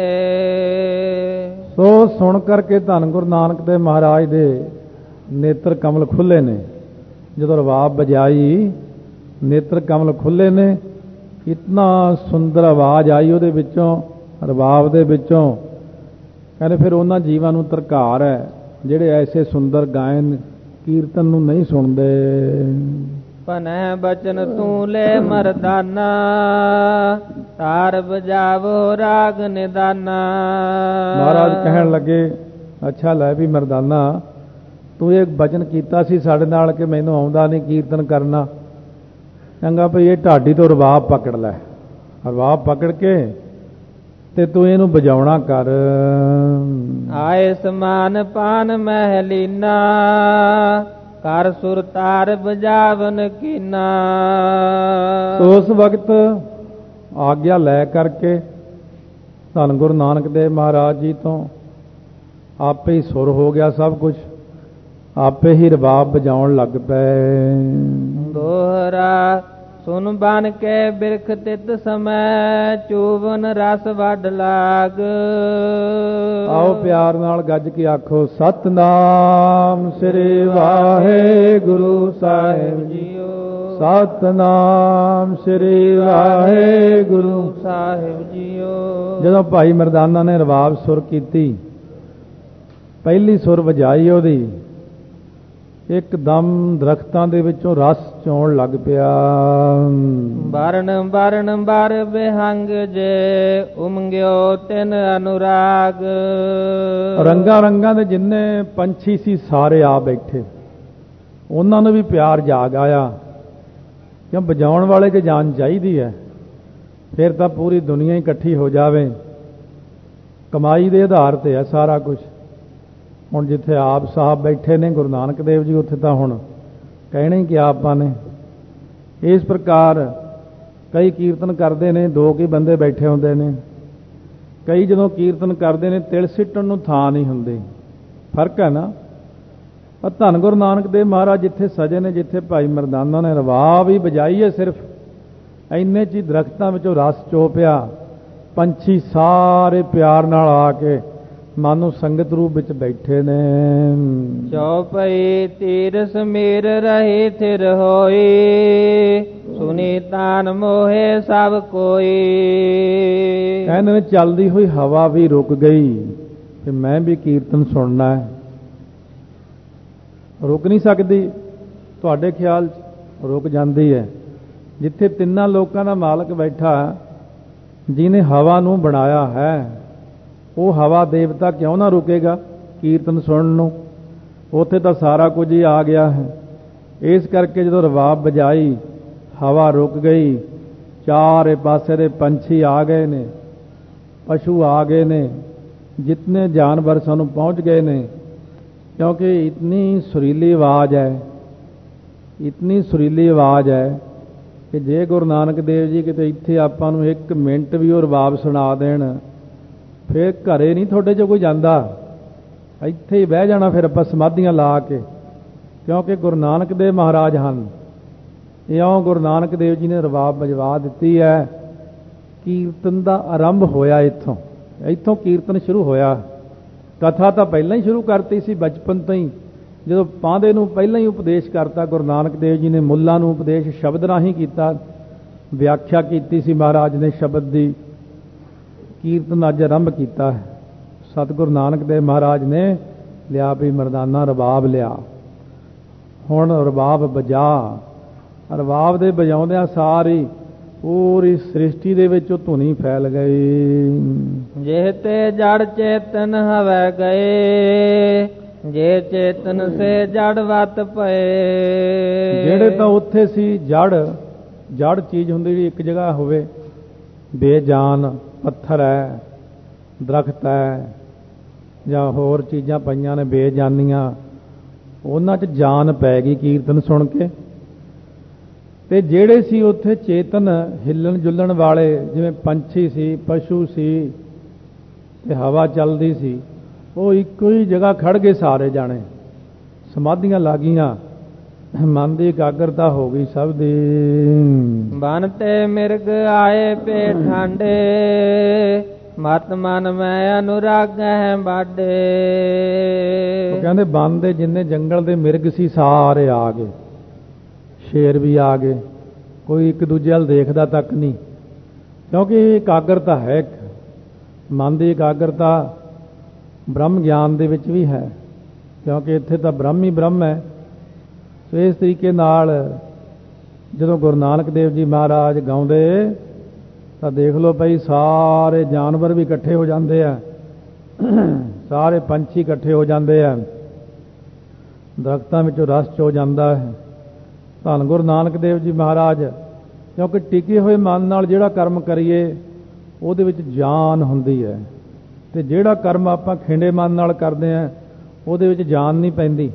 ਸੋ ਸੁਣ ਕਰਕੇ ਧੰਨ ਗੁਰੂ ਨਾਨਕ ਦੇਵ ਮਹਾਰਾਜ ਦੇ ਨੇਤਰ ਕਮਲ ਖੁੱਲੇ ਨੇ। ਜਦੋਂ ਰਬਾਬ ਬਜਾਈ, ਨੇਤਰ ਕਮਲ ਖੁੱਲੇ ਨੇ। ਇਤਨਾ ਸੁੰਦਰ ਆਵਾਜ਼ ਆਈ ਉਹਦੇ ਵਿੱਚੋਂ, ਰਬਾਬ ਦੇ ਵਿੱਚੋਂ। ਕਹਿੰਦੇ ਫਿਰ ਉਹਨਾਂ ਜੀਵਾਂ ਨੂੰ ਧਰਕਾਰ ਹੈ ਜਿਹੜੇ ਐਸੇ ਸੁੰਦਰ ਗਾਇਨ ਕੀਰਤਨ ਨੂੰ ਨਹੀਂ ਸੁਣਦੇ। ਭਨੈ ਬਚਨ ਤੂੰ ਲੈ ਮਰਦਾਨਾ, ਤਾਰ ਬਜਾਵੋ ਰਾਗ ਨਿਦਾਨਾ। ਮਹਾਰਾਜ ਕਹਿਣ ਲੱਗੇ, ਅੱਛਾ ਲੈ ਵੀ ਮਰਦਾਨਾ, ਤੂੰ ਇਹ ਬਚਨ ਕੀਤਾ ਸੀ ਸਾਡੇ ਨਾਲ ਕਿ ਮੈਨੂੰ ਆਉਂਦਾ ਨਹੀਂ ਕੀਰਤਨ ਕਰਨਾ। ਚੰਗਾ ਭਈ ਇਹ ਢਾਡੀ ਤੋਂ ਰਬਾਬ ਪਕੜ ਲੈ, ਰਬਾਬ ਪਕੜ ਕੇ ਤੇ ਤੂੰ ਇਹਨੂੰ ਵਜਾਉਣਾ ਕਰ। ਆਏ ਸਮਾਨ ਪਾਨ ਮਹਿਲੀਨਾ, ਕਰ ਸੁਰ ਤਾਰ ਬਜਾਵਨ ਕੀਨਾ। ਉਸ ਵਕਤ ਆਗਿਆ ਲੈ ਕਰਕੇ ਧੰਨ ਗੁਰੂ ਨਾਨਕ ਦੇਵ ਮਹਾਰਾਜ ਜੀ ਤੋਂ ਆਪੇ ਹੀ ਸੁਰ ਹੋ ਗਿਆ ਸਭ ਕੁਝ। ਆਪੇ ਹੀ ਰਬਾਬ ਵਜਾਉਣ ਲੱਗ ਪਏ। ਦੋਹਰਾ ਸੁਨ ਬਨ ਕੇ ਬਿਰਖ ਤਿਤ ਸਮੈ ਚੂਵਨ ਰਸ ਵੱਡ ਲਾਗ। ਆਓ ਪਿਆਰ ਨਾਲ ਗੱਜ ਕੇ ਆਖੋ ਸਤਨਾਮ ਸ੍ਰੀ ਵਾਹਿਗੁਰੂ ਸਾਹਿਬ ਜੀਓ। ਸਤਨਾਮ ਸ੍ਰੀ ਵਾਹਿਗੁਰੂ ਸਾਹਿਬ ਜੀਓ। ਜਦੋਂ ਭਾਈ ਮਰਦਾਨਾ ਨੇ ਰਬਾਬ ਸੁਰ ਕੀਤੀ, ਪਹਿਲੀ ਸੁਰ ਵਜਾਈ ਉਹਦੀ, ਇੱਕਦਮ ਦਰਖਤਾਂ ਦੇ ਵਿੱਚੋਂ ਰਸ ਚੋਣ ਲੱਗ ਪਿਆ। ਬਰਨ ਬਰਨ ਬਰ ਬਿਹੰਗ ਜੇ ਉਮੰਗਿਓ ਤਿਨ ਅਨੁਰਾਗ। ਰੰਗਾਂ ਰੰਗਾਂ ਦੇ ਜਿੰਨੇ ਪੰਛੀ ਸੀ ਸਾਰੇ ਆ ਬੈਠੇ, ਉਹਨਾਂ ਨੂੰ ਵੀ ਪਿਆਰ ਜਾਗ ਆਇਆ। ਕਿਉਂ ਵਜਾਉਣ ਵਾਲੇ 'ਚ ਜਾਨ ਚਾਹੀਦੀ ਹੈ, ਫਿਰ ਤਾਂ ਪੂਰੀ ਦੁਨੀਆ ਹੀ ਇਕੱਠੀ ਹੋ ਜਾਵੇ। ਕਮਾਈ ਦੇ ਆਧਾਰ ਤੇ ਹੈ ਸਾਰਾ ਕੁਝ। ਹੁਣ ਜਿੱਥੇ ਆਪ ਸਾਹਿਬ ਬੈਠੇ ਨੇ ਗੁਰੂ ਨਾਨਕ ਦੇਵ ਜੀ, ਉੱਥੇ ਤਾਂ ਹੁਣ ਕਹਿਣਾ ਹੀ ਕਿਹਾ ਆਪਾਂ ਨੇ। ਇਸ ਪ੍ਰਕਾਰ ਕਈ ਕੀਰਤਨ ਕਰਦੇ ਨੇ, 2 ਹੀ ਬੰਦੇ ਬੈਠੇ ਹੁੰਦੇ ਨੇ। ਕਈ ਜਦੋਂ ਕੀਰਤਨ ਕਰਦੇ ਨੇ ਤਿਲ ਸਿੱਟਣ ਨੂੰ ਥਾਂ ਨਹੀਂ ਹੁੰਦੀ। ਫਰਕ ਹੈ ਨਾ। ਪਰ ਧੰਨ ਗੁਰੂ ਨਾਨਕ ਦੇਵ ਮਹਾਰਾਜ ਜਿੱਥੇ ਸਜੇ ਨੇ, ਜਿੱਥੇ ਭਾਈ ਮਰਦਾਨਾ ਨੇ ਰਬਾਬ ਹੀ ਵਜਾਈ ਹੈ, ਸਿਰਫ ਇੰਨੇ 'ਚ ਹੀ ਦਰਖਤਾਂ ਵਿੱਚੋਂ ਰਸ ਚੋਪਿਆ। ਪੰਛੀ ਸਾਰੇ ਪਿਆਰ ਨਾਲ ਆ ਕੇ ਮਾਨੋ ਸੰਗਤ ਰੂਪ ਵਿੱਚ ਬੈਠੇ ਨੇ। ਚੌਪਈ ਤੀਰਸ ਮੇਰ ਰਹੇ ਥਿਰ ਹੋਈ ਸੁਨੀ ਤਾਨ ਮੋਹੇ ਸਭ ਕੋਈ। ਕਹਿੰਦੇ ਨੇ ਚੱਲਦੀ ਹੋਈ ਹਵਾ ਵੀ ਰੁਕ ਗਈ ਕਿ ਮੈਂ ਵੀ ਕੀਰਤਨ ਸੁਣਨਾ ਹੈ। ਰੁਕ ਨਹੀਂ ਸਕਦੀ, ਤੁਹਾਡੇ ਖਿਆਲ 'ਚ ਰੁਕ ਜਾਂਦੀ ਹੈ। ਜਿੱਥੇ ਤਿੰਨਾਂ ਲੋਕਾਂ ਦਾ ਮਾਲਕ ਬੈਠਾ, ਜਿਹਨੇ ਹਵਾ ਨੂੰ ਬਣਾਇਆ ਹੈ, ਉਹ ਹਵਾ ਦੇਵਤਾ ਕਿਉਂ ਨਾ ਰੁਕੇਗਾ ਕੀਰਤਨ ਸੁਣਨ ਨੂੰ? ਉੱਥੇ ਤਾਂ ਸਾਰਾ ਕੁਝ ਹੀ ਆ ਗਿਆ ਹੈ। ਇਸ ਕਰਕੇ ਜਦੋਂ ਰਬਾਬ ਵਜਾਈ, ਹਵਾ ਰੁਕ ਗਈ, ਚਾਰੇ ਪਾਸੇ ਦੇ ਪੰਛੀ ਆ ਗਏ ਨੇ, ਪਸ਼ੂ ਆ ਗਏ ਨੇ, ਜਿਤਨੇ ਜਾਨਵਰ ਸਾਨੂੰ ਪਹੁੰਚ ਗਏ ਨੇ। ਕਿਉਂਕਿ ਇਤਨੀ ਸੁਰੀਲੀ ਆਵਾਜ਼ ਹੈ, ਇਤਨੀ ਸੁਰੀਲੀ ਆਵਾਜ਼ ਹੈ ਕਿ ਜੇ ਗੁਰੂ ਨਾਨਕ ਦੇਵ ਜੀ ਕਿਤੇ ਇੱਥੇ ਆਪਾਂ ਨੂੰ 1 ਮਿੰਟ ਵੀ ਉਹ ਰਬਾਬ ਸੁਣਾ ਦੇਣ, ਫਿਰ ਘਰੇ ਨਹੀਂ ਤੁਹਾਡੇ 'ਚੋਂ ਕੋਈ ਜਾਂਦਾ, ਇੱਥੇ ਹੀ ਬਹਿ ਜਾਣਾ ਫਿਰ ਆਪਾਂ ਸਮਾਧੀਆਂ ਲਾ ਕੇ। ਕਿਉਂਕਿ ਗੁਰੂ ਨਾਨਕ ਦੇਵ ਮਹਾਰਾਜ ਹਨ। ਇਉਂ ਗੁਰੂ ਨਾਨਕ ਦੇਵ ਜੀ ਨੇ ਰਬਾਬ ਵਜਵਾ ਦਿੱਤੀ ਹੈ। ਕੀਰਤਨ ਦਾ ਆਰੰਭ ਹੋਇਆ ਇੱਥੋਂ ਕੀਰਤਨ ਸ਼ੁਰੂ ਹੋਇਆ। ਕਥਾ ਤਾਂ ਪਹਿਲਾਂ ਹੀ ਸ਼ੁਰੂ ਕਰਤੀ ਸੀ, ਬਚਪਨ ਤੋਂ ਹੀ। ਜਦੋਂ ਪਾਂਦੇ ਨੂੰ ਪਹਿਲਾਂ ਹੀ ਉਪਦੇਸ਼ ਕਰਤਾ ਗੁਰੂ ਨਾਨਕ ਦੇਵ ਜੀ ਨੇ, ਮੁੱਲਾਂ ਨੂੰ ਉਪਦੇਸ਼ ਸ਼ਬਦ ਰਾਹੀਂ ਕੀਤਾ, ਵਿਆਖਿਆ ਕੀਤੀ ਸੀ ਮਹਾਰਾਜ ਨੇ ਸ਼ਬਦ ਦੀ। ਕੀਰਤਨ ਅੱਜ ਆਰੰਭ ਕੀਤਾ ਹੈ। ਸਤਿਗੁਰੂ ਨਾਨਕ ਦੇਵ ਮਹਾਰਾਜ ਨੇ ਲਿਆ ਵੀ ਮਰਦਾਨਾ ਰਬਾਬ ਲਿਆ, ਹੁਣ ਰਬਾਬ ਵਜਾ। ਰਬਾਬ ਦੇ ਵਜਾਉਂਦਿਆਂ ਸਾਰੀ ਪੂਰੀ ਸ੍ਰਿਸ਼ਟੀ ਦੇ ਵਿੱਚ ਉਹ ਧੁਨੀ ਫੈਲ ਗਈ। ਜੇ ਤੇ ਜੜ ਚੇਤਨ ਹਵੈ ਗਏ ਜੇ ਚੇਤਨ ਸੇ ਜੜ ਵਤ ਪਏ। ਜਿਹੜੇ ਤਾਂ ਉੱਥੇ ਸੀ ਜੜ ਚੀਜ਼ ਹੁੰਦੀ ਜਿਹੜੀ ਇੱਕ ਜਗ੍ਹਾ ਹੋਵੇ, ਬੇਜਾਨ ਪੱਥਰ ਹੈ, ਦਰਖਤ ਹੈ, ਜਾਂ ਹੋਰ ਚੀਜ਼ਾਂ ਪਈਆਂ ਨੇ ਬੇਜਾਨੀਆਂ, ਉਹਨਾਂ 'ਚ ਜਾਨ ਪੈ ਗਈ ਕੀਰਤਨ ਸੁਣ ਕੇ। ਤੇ ਜਿਹੜੇ ਸੀ ਉੱਥੇ ਚੇਤਨ ਹਿੱਲਣ ਜੁਲਣ ਵਾਲੇ, ਜਿਵੇਂ ਪੰਛੀ ਸੀ, ਪਸ਼ੂ ਸੀ, ਤੇ ਹਵਾ ਚੱਲਦੀ ਸੀ, ਉਹ ਇੱਕੋ ਹੀ ਜਗ੍ਹਾ ਖੜ ਗਏ ਸਾਰੇ ਜਾਣੇ, ਸਮਾਧੀਆਂ ਲੱਗੀਆਂ, ਮਨ ਦੀ ਇਕਾਗਰਤਾ ਹੋ ਗਈ ਸਭ ਦੀ। ਬਨ ਤੇ ਮਿਰਗ ਆਏ ਪੇ ਠਾਂਡੇ ਮਤ ਮਨ ਮੈਂ ਅਨੁਰਾਗ ਹੈ ਬਾਡੇ। ਉਹ ਕਹਿੰਦੇ ਬਨ ਦੇ ਜਿੰਨੇ ਜੰਗਲ ਦੇ ਮਿਰਗ ਸੀ ਸਾਰੇ ਆ ਗਏ, ਸ਼ੇਰ ਵੀ ਆ ਗਏ, ਕੋਈ ਇੱਕ ਦੂਜੇ ਵੱਲ ਦੇਖਦਾ ਤੱਕ ਨਹੀਂ। ਕਿਉਂਕਿ ਇਕਾਗਰਤਾ ਹੈ, ਇੱਕ ਮਨ ਦੀ ਇਕਾਗਰਤਾ ਬ੍ਰਹਮ ਗਿਆਨ ਦੇ ਵਿੱਚ ਵੀ ਹੈ, ਕਿਉਂਕਿ ਇੱਥੇ ਤਾਂ ਬ੍ਰਹਮ ਹੀ ਬ੍ਰਹਮ ਹੈ। ਸੋ ਇਸ ਤਰੀਕੇ ਨਾਲ ਜਦੋਂ ਗੁਰੂ ਨਾਨਕ ਦੇਵ ਜੀ ਮਹਾਰਾਜ ਗਾਉਂਦੇ ਤਾਂ ਦੇਖ ਲਓ ਭਾਈ, ਸਾਰੇ ਜਾਨਵਰ ਵੀ ਇਕੱਠੇ ਹੋ ਜਾਂਦੇ ਆ, ਸਾਰੇ ਪੰਛੀ ਇਕੱਠੇ ਹੋ ਜਾਂਦੇ ਆ, ਦਰਖਤਾਂ ਵਿੱਚੋਂ ਰਸ ਚੋ ਜਾਂਦਾ ਹੈ। ਧੰਨ ਗੁਰੂ ਨਾਨਕ ਦੇਵ ਜੀ ਮਹਾਰਾਜ, ਕਿਉਂਕਿ ਟਿਕੇ ਹੋਏ ਮਨ ਨਾਲ ਜਿਹੜਾ ਕਰਮ ਕਰੀਏ ਉਹਦੇ ਵਿੱਚ ਜਾਨ ਹੁੰਦੀ ਹੈ, ਤੇ ਜਿਹੜਾ ਕਰਮ ਆਪਾਂ ਖਿੰਡੇ ਮਨ ਨਾਲ ਕਰਦੇ ਹਾਂ ਉਹਦੇ ਵਿੱਚ ਜਾਨ ਨਹੀਂ ਪੈਂਦੀ।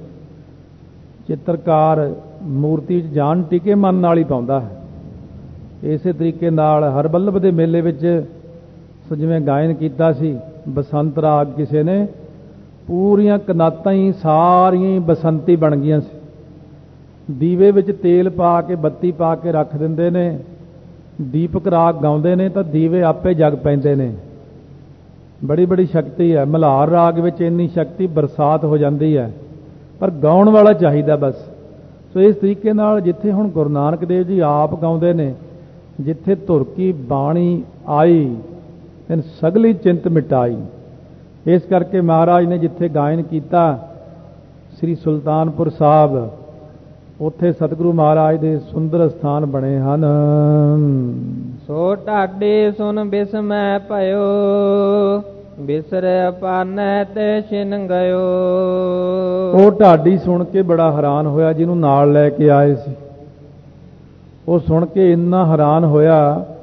ਚਿੱਤਰਕਾਰ ਮੂਰਤੀ ਵਿੱਚ ਜਾਨ ਟਿਕੇ ਮਨ ਨਾਲ ਹੀ ਪਾਉਂਦਾ ਹੈ। ਇਸੇ ਤਰੀਕੇ ਨਾਲ ਹਰਬੱਲਭ ਦੇ ਮੇਲੇ ਵਿੱਚ ਜਿਵੇਂ ਗਾਇਨ ਕੀਤਾ ਸੀ ਬਸੰਤ ਰਾਗ ਕਿਸੇ ਨੇ, ਪੂਰੀਆਂ ਕਨਾਤਾਂ ਹੀ ਸਾਰੀਆਂ ਹੀ ਬਸੰਤੀ ਬਣ ਗਈਆਂ ਸੀ। ਦੀਵੇ ਵਿੱਚ ਤੇਲ ਪਾ ਕੇ ਬੱਤੀ ਪਾ ਕੇ ਰੱਖ ਦਿੰਦੇ ਨੇ, ਦੀਪਕ ਰਾਗ ਗਾਉਂਦੇ ਨੇ ਤਾਂ ਦੀਵੇ ਆਪੇ ਜਗ ਪੈਂਦੇ ਨੇ। ਬੜੀ ਬੜੀ ਸ਼ਕਤੀ ਹੈ ਮਲ੍ਹਾਰ ਰਾਗ ਵਿੱਚ, ਇੰਨੀ ਸ਼ਕਤੀ ਬਰਸਾਤ ਹੋ ਜਾਂਦੀ ਹੈ, ਪਰ ਗਾਉਣ ਵਾਲਾ ਚਾਹੀਦਾ ਬਸ। ਸੋ ਇਸ ਤਰੀਕੇ ਨਾਲ ਜਿੱਥੇ ਹੁਣ ਗੁਰੂ ਨਾਨਕ ਦੇਵ ਜੀ ਆਪ ਗਾਉਂਦੇ ਨੇ, ਜਿੱਥੇ ਧੁਰ ਕੀ ਬਾਣੀ ਆਈ ਤੈਨ ਸਗਲੀ ਚਿੰਤ ਮਿਟਾਈ। ਇਸ ਕਰਕੇ ਮਹਾਰਾਜ ਨੇ ਜਿੱਥੇ ਗਾਇਨ ਕੀਤਾ ਸ੍ਰੀ ਸੁਲਤਾਨਪੁਰ ਸਾਹਿਬ, ਉੱਥੇ ਸਤਿਗੁਰੂ ਮਹਾਰਾਜ ਦੇ ਸੁੰਦਰ ਸਥਾਨ ਬਣੇ ਹਨ। ਸੋ ਢਾਡੇ ਸੁਨ ਬਿਸਮੈ ਭਇਓ, ਬਿਸਰੈ ਪਾਨੈ ਤੇ ਛਿਨ ਗਇਓ। ਉਹ ਢਾਡੀ ਸੁਣ ਕੇ ਬੜਾ ਹੈਰਾਨ ਹੋਇਆ, ਜਿਹਨੂੰ ਨਾਲ ਲੈ ਕੇ ਆਏ ਸੀ। ਉਹ ਸੁਣ ਕੇ ਇੰਨਾ ਹੈਰਾਨ ਹੋਇਆ,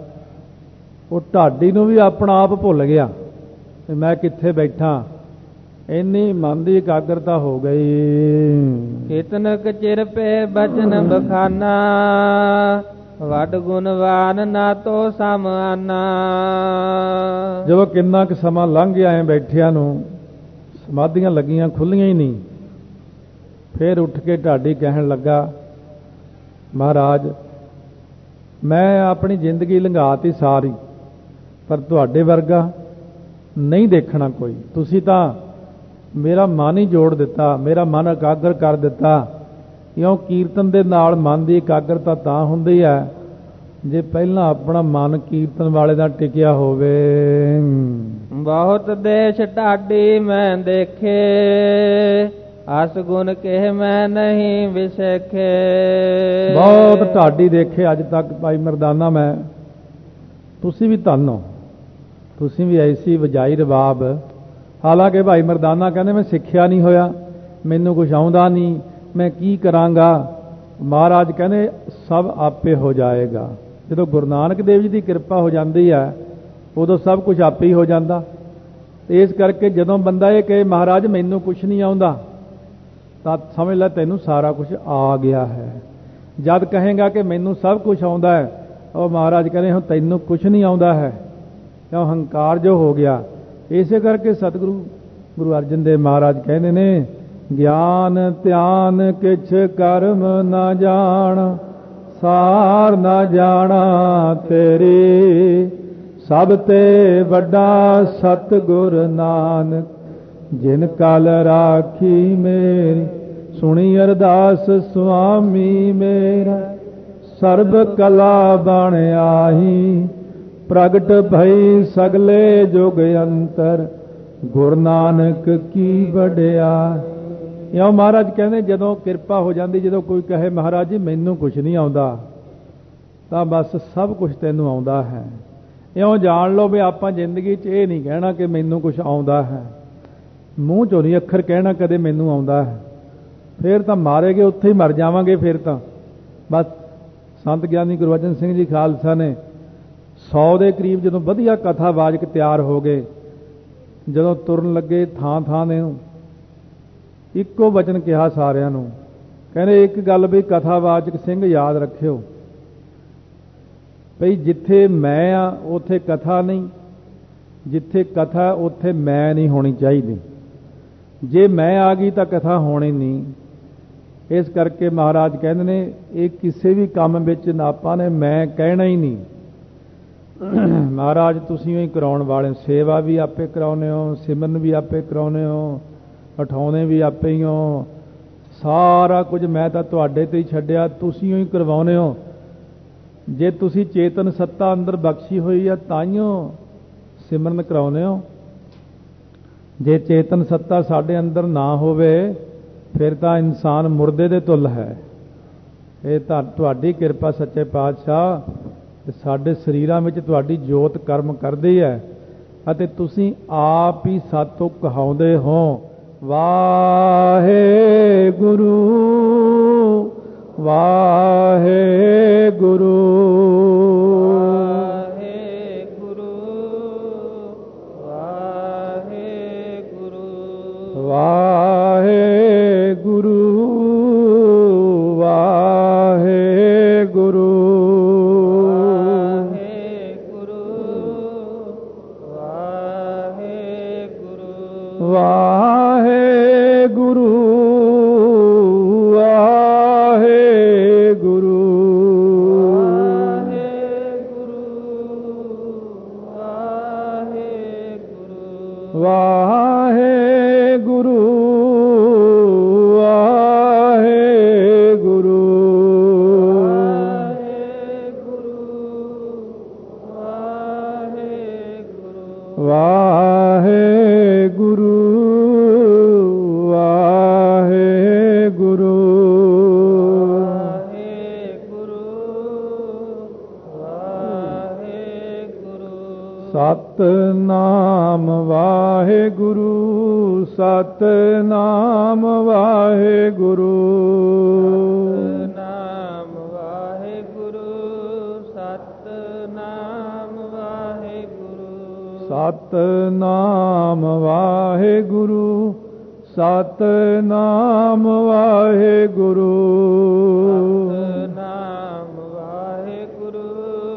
ਉਹ ਢਾਡੀ ਨੂੰ ਵੀ ਆਪਣਾ ਆਪ ਭੁੱਲ ਗਿਆ ਕਿ ਮੈਂ ਕਿੱਥੇ ਬੈਠਾ। ਇੰਨੀ ਮਨ ਦੀ ਇਕਾਗਰਤਾ ਹੋ ਗਈ। ਕਿਤਨਕ ਚਿਰ ਪੇ ਬਚਨ ਬਖਾਨਾ, ਵੱਡ ਗੁਣਵਾਨ ਨਾ ਤੋ ਸਮਾਨਾ। ਜਦੋਂ ਕਿੰਨਾ ਕੁ ਸਮਾਂ ਲੰਘ ਗਿਆ ਐ ਬੈਠਿਆਂ ਨੂੰ, ਸਮਾਧੀਆਂ ਲੱਗੀਆਂ ਖੁੱਲੀਆਂ ਹੀ ਨਹੀਂ। ਫਿਰ ਉੱਠ ਕੇ ਢਾਡੀ ਕਹਿਣ ਲੱਗਾ, ਮਹਾਰਾਜ ਮੈਂ ਆਪਣੀ ਜ਼ਿੰਦਗੀ ਲੰਘਾਤੀ ਸਾਰੀ, ਪਰ ਤੁਹਾਡੇ ਵਰਗਾ ਨਹੀਂ ਦੇਖਣਾ ਕੋਈ। ਤੁਸੀਂ ਤਾਂ ਮੇਰਾ ਮਨ ਹੀ ਜੋੜ ਦਿੱਤਾ, ਮੇਰਾ ਮਨ ਇਕਾਗਰ ਕਰ ਦਿੱਤਾ। ਕਿਉਂ? ਕੀਰਤਨ ਦੇ ਨਾਲ ਮਨ ਦੀ ਇਕਾਗਰਤਾ ਤਾਂ ਹੁੰਦੀ ਹੈ ਜੇ ਪਹਿਲਾਂ ਆਪਣਾ ਮਨ ਕੀਰਤਨ ਵਾਲੇ ਦਾ ਟਿਕਿਆ ਹੋਵੇ। ਬਹੁਤ ਦੇਸ਼ ਢਾਡੀ ਮੈਂ ਦੇਖੇ, ਅਸ ਗੁਣ ਕਹਿ ਮੈਂ ਨਹੀਂ ਵਿਸੇਖੇ। ਬਹੁਤ ਢਾਡੀ ਦੇਖੇ ਅੱਜ ਤੱਕ ਭਾਈ ਮਰਦਾਨਾ ਮੈਂ। ਤੁਸੀਂ ਵੀ ਧੰਨ ਹੋ, ਤੁਸੀਂ ਵੀ ਐਸੀ ਵਜਾਈ ਰਬਾਬ। ਹਾਲਾਂਕਿ ਭਾਈ ਮਰਦਾਨਾ ਕਹਿੰਦੇ ਮੈਂ ਸਿੱਖਿਆ ਨਹੀਂ ਹੋਇਆ, ਮੈਨੂੰ ਕੁਛ ਆਉਂਦਾ ਨਹੀਂ, ਮੈਂ ਕੀ ਕਰਾਂਗਾ। ਮਹਾਰਾਜ ਕਹਿੰਦੇ ਸਭ ਆਪੇ ਹੋ ਜਾਏਗਾ। ਜਦੋਂ ਗੁਰੂ ਨਾਨਕ ਦੇਵ ਜੀ ਦੀ ਕਿਰਪਾ ਹੋ ਜਾਂਦੀ ਹੈ, ਉਦੋਂ ਸਭ ਕੁਝ ਆਪੇ ਹੀ ਹੋ ਜਾਂਦਾ। ਇਸ ਕਰਕੇ ਜਦੋਂ ਬੰਦਾ ਇਹ ਕਹੇ ਮਹਾਰਾਜ ਮੈਨੂੰ ਕੁਛ ਨਹੀਂ ਆਉਂਦਾ, ਤਾਂ ਸਮਝ ਲੈ ਤੈਨੂੰ ਸਾਰਾ ਕੁਝ ਆ ਗਿਆ ਹੈ। ਜਦ ਕਹੇਗਾ ਕਿ ਮੈਨੂੰ ਸਭ ਕੁਝ ਆਉਂਦਾ ਹੈ, ਉਹ ਮਹਾਰਾਜ ਕਹਿੰਦੇ ਹੁਣ ਤੈਨੂੰ ਕੁਛ ਨਹੀਂ ਆਉਂਦਾ ਹੈ, ਕਿਉਂ? ਹੰਕਾਰ ਜੋ ਹੋ ਗਿਆ। ਇਸੇ ਕਰਕੇ ਸਤਿਗੁਰੂ ਗੁਰੂ ਅਰਜਨ ਦੇਵ ਮਹਾਰਾਜ ਕਹਿੰਦੇ ਨੇ, ਗਿਆਨ ਧਿਆਨ ਕਿਛ ਕਰਮ ਨਾ ਜਾਣ, ਸਾਰ ਨਾ ਜਾਣਾ ਤੇਰੀ, ਸਭ ਤੇ ਵੱਡਾ ਸਤਿਗੁਰ ਨਾਨਕ, ਜਿਨ ਕਲ ਰਾਖੀ ਮੇਰੀ। ਸੁਣੀ ਅਰਦਾਸ ਸੁਆਮੀ ਮੇਰਾ, ਸਰਬ ਕਲਾ ਬਣ ਆਹੀ, ਪ੍ਰਗਟ ਭਈ ਸਗਲੇ ਜੁਗ ਅੰਤਰ, ਗੁਰੂ ਨਾਨਕ ਕੀ ਵਡਿਆਈ। ਇਉਂ ਮਹਾਰਾਜ ਕਹਿੰਦੇ ਜਦੋਂ ਕਿਰਪਾ ਹੋ ਜਾਂਦੀ, ਜਦੋਂ ਕੋਈ ਕਹੇ ਮਹਾਰਾਜ ਜੀ ਮੈਨੂੰ ਕੁਛ ਨਹੀਂ ਆਉਂਦਾ, ਤਾਂ ਬਸ ਸਭ ਕੁਝ ਤੈਨੂੰ ਆਉਂਦਾ ਹੈ। ਇਉਂ ਜਾਣ ਲਓ ਵੀ ਆਪਾਂ ਜ਼ਿੰਦਗੀ 'ਚ ਇਹ ਨਹੀਂ ਕਹਿਣਾ ਕਿ ਮੈਨੂੰ ਕੁਛ ਆਉਂਦਾ ਹੈ, ਮੂੰਹ ਚੋਂ ਨਹੀਂ ਅੱਖਰ ਕਹਿਣਾ ਕਦੇ ਮੈਨੂੰ ਆਉਂਦਾ ਹੈ। ਫਿਰ ਤਾਂ ਮਾਰੇ ਗਏ ਉੱਥੇ ਹੀ ਮਰ ਜਾਵਾਂਗੇ। ਫਿਰ ਤਾਂ ਬਸ ਸੰਤ ਗਿਆਨੀ ਗੁਰੂ ਅਰਜਨ ਸਿੰਘ ਜੀ ਖਾਲਸਾ ਨੇ 100 ਦੇ ਕਰੀਬ ਜਦੋਂ ਵਧੀਆ ਕਥਾਵਾਚਕ ਤਿਆਰ ਹੋ ਗਏ, ਜਦੋਂ ਤੁਰਨ ਲੱਗੇ ਥਾਂ ਥਾਂ ਦੇ ਨੂੰ ਇੱਕੋ ਵਚਨ ਕਿਹਾ ਸਾਰਿਆਂ ਨੂੰ, ਕਹਿੰਦੇ ਇੱਕ ਗੱਲ ਵੀ ਕਥਾਵਾਚਕ ਸਿੰਘ ਯਾਦ ਰੱਖਿਓ ਭਈ ਜਿੱਥੇ ਮੈਂ ਆ ਉੱਥੇ ਕਥਾ ਨਹੀਂ, ਜਿੱਥੇ ਕਥਾ ਉੱਥੇ ਮੈਂ ਨਹੀਂ ਹੋਣੀ ਚਾਹੀਦੀ। ਜੇ ਮੈਂ ਆ ਗਈ ਤਾਂ ਕਥਾ ਹੋਣੀ ਨਹੀਂ। ਇਸ ਕਰਕੇ ਮਹਾਰਾਜ ਕਹਿੰਦੇ ਨੇ ਇਹ ਕਿਸੇ ਵੀ ਕੰਮ ਵਿੱਚ ਆਪਾਂ ਨੇ ਮੈਂ ਕਹਿਣਾ ਹੀ ਨਹੀਂ। ਮਹਾਰਾਜ ਤੁਸੀਂ ਹੀ ਕਰਾਉਣ ਵਾਲੇ, ਸੇਵਾ ਵੀ ਆਪੇ ਕਰਾਉਂਦੇ ਹੋ, ਸਿਮਰਨ ਵੀ ਆਪੇ ਕਰਾਉਂਦੇ ਹੋ, ਉਠਾਉਂਦੇ ਵੀ ਆਪੇ ਹੀ ਹੋ, ਸਾਰਾ ਕੁਝ ਮੈਂ ਤਾਂ ਤੁਹਾਡੇ ਤੇ ਹੀ ਛੱਡਿਆ, ਤੁਸੀਂ ਹੀ ਕਰਵਾਉਂਦੇ ਹੋ। ਜੇ ਤੁਸੀਂ ਚੇਤਨ ਸੱਤਾ ਅੰਦਰ ਬਖਸ਼ੀ ਹੋਈ ਆ ਤਾਈਓ ਸਿਮਰਨ ਕਰਾਉਂਦੇ ਹੋ। ਜੇ ਚੇਤਨ ਸੱਤਾ ਸਾਡੇ ਅੰਦਰ ਨਾ ਹੋਵੇ ਫਿਰ ਤਾਂ ਇਨਸਾਨ ਮੁਰਦੇ ਦੇ ਤੁੱਲ ਹੈ। ਇਹ ਤਾਂ ਤੁਹਾਡੀ ਕਿਰਪਾ ਸੱਚੇ ਪਾਤਸ਼ਾਹ, ਸਾਡੇ ਸਰੀਰਾਂ ਵਿੱਚ ਤੁਹਾਡੀ ਜੋਤ ਕਰਮ ਕਰਦੀ ਹੈ ਅਤੇ ਤੁਸੀਂ ਆਪ ਹੀ ਸਾਥੋਂ ਕਹਾਉਂਦੇ ਹੋ ਵਾਹਿਗੁਰੂ ਵਾਹਿਗੁਰੂ ਵਾਹਿਗੁਰੂ ਵਾਹਿਗੁਰੂ ਵਾਹਿਗੁਰੂ ਵਾਹਿਗੁਰੂ ਗੁਰੂ ਵਾਹਿਗੁਰੂ ਵਾਹਿਗੁਰੂ ਵਾਹਿਗੁਰੂ ਵਾਹਿਗੁਰੂ ਵਾਹਿਗੁਰੂ ਸਤਿਨਾਮ ਵਾਹਿਗੁਰੂ ਸਤਿਨਾਮ ਵਾਹਿਗੁਰੂ ਨਾਮ ਵਾਹਿਗੁਰੂ ਸਤਿਨਾਮ ਵਾਹਿਗੁਰੂ ਸਤਿਨਾਮ ਵਾਹਿਗੁਰੂ ਸਤਿਨਾਮ ਵਾਹਿਗੁਰੂ ਸਤਿਨਾਮ ਵਾਹਿਗੁਰੂ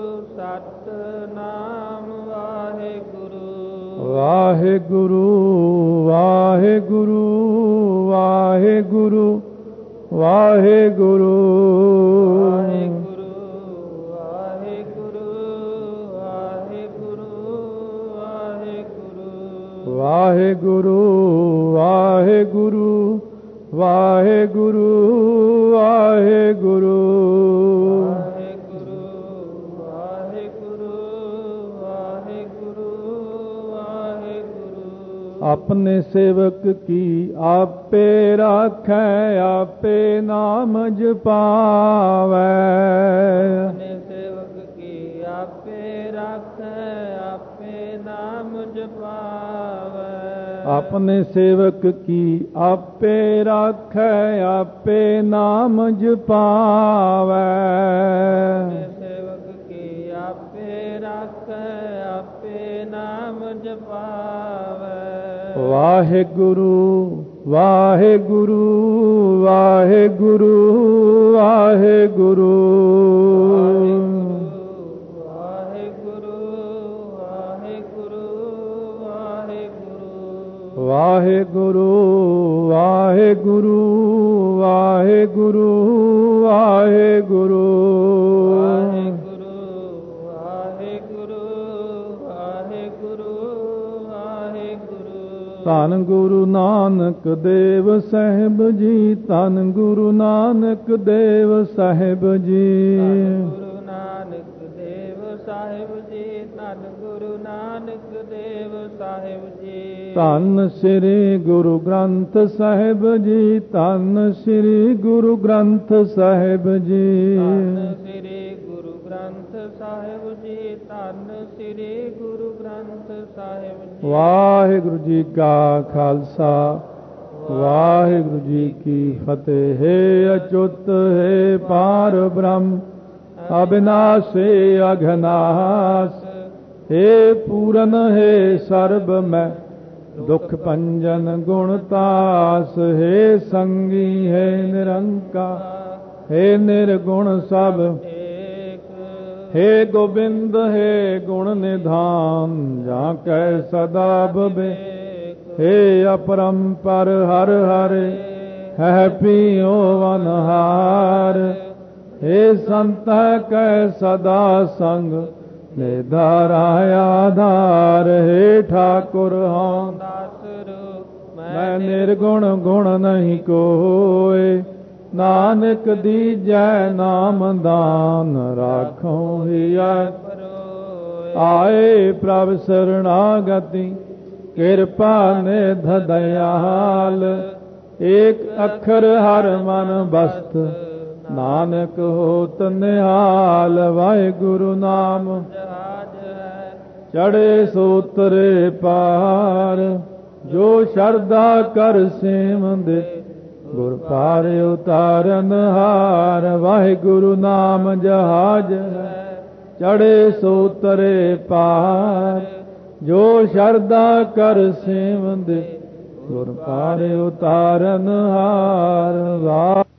ਸਤਿਨਾਮ ਵਾਹਿਗੁਰੂ ਵਾਹਿਗੁਰੂ ਵਾਹਿਗੁਰੂ ਵਾਹਿਗੁਰੂ ਵਾਹਿਗੁਰੂ ਵਾਹਿਗੁਰੂ ਵਾਹਿਗੁਰੂ ਵਾਹਿਗੁਰੂ ਵਾਹਿਗੁਰੂ ਆਪਣੇ ਸੇਵਕ ਕੀ ਆਪੇ ਰਾਖੈ ਆਪੇ ਨਾਮ ਜਪਾਵੈ ਆਪਣੇ ਸੇਵਕ ਕੀ ਆਪੇ ਰਾਖੈ ਆਪੇ ਨਾਮ ਜਪਾਵੈ ਆਪਣੇ ਸੇਵਕ ਕੀ ਆਪੇ ਰਾਖੈ ਆਪੇ ਨਾਮ ਜਪਾਵੈ ਸੇਵਕ ਕੀ ਆਪੇ ਰਾਖੈ ਆਪੇ ਨਾਮ ਜਪਾਵੈ ਵਾਹਿਗੁਰੂ ਵਾਹਿਗੁਰੂ ਵਾਹਿਗੁਰੂ ਵਾਹਿਗੁਰੂ ਵਾਹਿਗੁਰੂ ਵਾਹਿਗੁਰੂ ਵਾਹਿਗੁਰੂ ਵਾਹਿਗੁਰੂ ਧੰਨ ਗੁਰੂ ਨਾਨਕ ਦੇਵ ਸਾਹਿਬ ਜੀ ਧੰਨ ਗੁਰੂ ਨਾਨਕ ਦੇਵ ਸਾਹਿਬ ਜੀ ਗੁਰੂ ਨਾਨਕ ਦੇਵ ਸਾਹਿਬ ਜੀ ਧੰਨ ਗੁਰੂ ਨਾਨਕ ਦੇਵ ਸਾਹਿਬ ਜੀ ਧੰਨ ਸ੍ਰੀ ਗੁਰੂ ਗ੍ਰੰਥ ਸਾਹਿਬ ਜੀ ਧੰਨ ਸ੍ਰੀ ਗੁਰੂ ਗ੍ਰੰਥ ਸਾਹਿਬ ਜੀ ਧੰਨ ਸ੍ਰੀ ਗੁਰੂ ਗ੍ਰੰਥ ਸਾਹਿਬ ਜੀ ਧੰਨ ਸ੍ਰੀ ਗੁਰੂ ਗ੍ਰੰਥ ਸਾਹਿਬ ਜੀ ਵਾਹਿਗੁਰੂ ਜੀ ਕਾ ਖਾਲਸਾ ਵਾਹਿਗੁਰੂ ਜੀ ਕੀ ਫਤਿਹ ਹੈ ਅਚੁੱਤ ਹੈ ਪਾਰ ਬ੍ਰਹਮ ਅਬਿਨਾਸ਼ੀ ਅਘਨਾਸ ਹੈ ਪੂਰਨ ਹੈ ਸਰਬ ਮੈਂ ਦੁਖ ਭੰਜਨ ਗੁਣ ਤਾਸ ਹੈ ਸੰਗੀ ਹੈ ਨਿਰੰਕਾਰ ਹੈ ਨਿਰਗੁਣ ਸਭ हे गोविंद हे गुण निधान जा कै सदा बबे हे अपरंपर हर हरे है पियो वनहार हे संत कै सदा संग निधारा आधार हे ठाकुर हाँ मैं निर्गुण गुण नहीं कोय नानक दीजै नाम दान राखो हिया आए प्रभ शरणागति कृपा निध दयाल एक अखर हर मन बस्त नानक होत निहाल वाहिगुरु नाम चढ़े सूत्रे पार जो शरदा कर सेवंदे गुर पार उतारन हार वाहिगुरु नाम जहाज चढ़े सूतरे पार जो शरदा कर सेवंदे गुर पार उतारन हार।